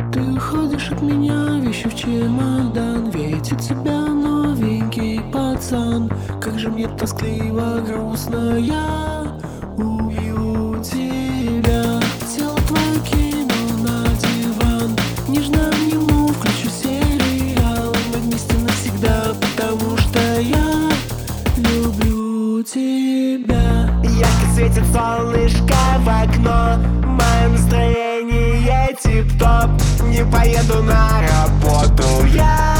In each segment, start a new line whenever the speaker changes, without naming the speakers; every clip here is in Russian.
Ты уходишь от меня, вещи в чемодан. Ведь у тебя новенький пацан. Как же мне тоскливо, грустно, я убью тебя. Тело твое кину на диван, нежно обниму, включу сериал. Мы вместе навсегда, потому что я люблю тебя.
Ярко светит солнышко в окно, мое настроение тип-топ. Не поеду на работу, я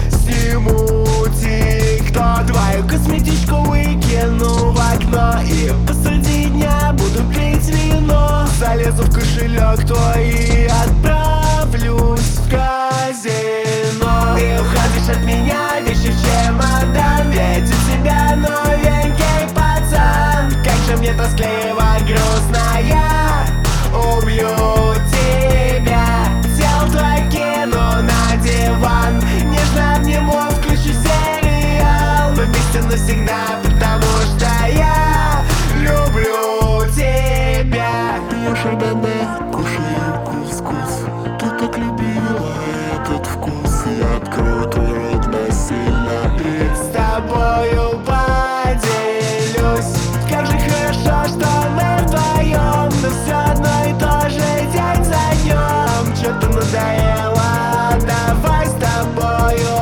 сниму тик-ток. Твою косметичку выкину в окно и посреди дня буду пить вино. Залезу в кошелек твой и отправлюсь в казино. Ты уходишь от меня, вещи в чемодан. Ведь у тебя новенький пацан. Как же мне тоскливо, грустно, я убью тебя. Тело твое кину на диван, нежно обниму, включу сериал. Мы вместе навсегда, потому что я люблю тебя.
Я шардоне, кушаю кускус. Ты так любила этот вкус. Я открою твой рот насильно и
С тобою поделюсь. Как же хорошо, что мы вдвоем, но все одно и то же день за днем. Что-то надоело, давай с тобою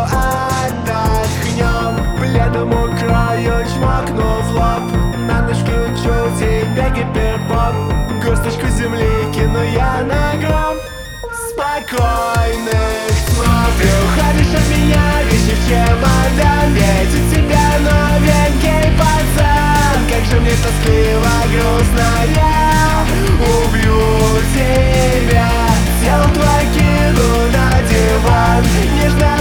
отдохнем. Пледом укрою, чмокну в лоб. На ночь включу тебе гиперпоп. Горсточку земли кину я на гроб. Спокойных снов. Ты уходишь от меня, вещи в чемодан. Ведь у тебя новенький пацан. Как же мне тоскливо, грустно, я убью тебя. Тело твое кину на диван, нежно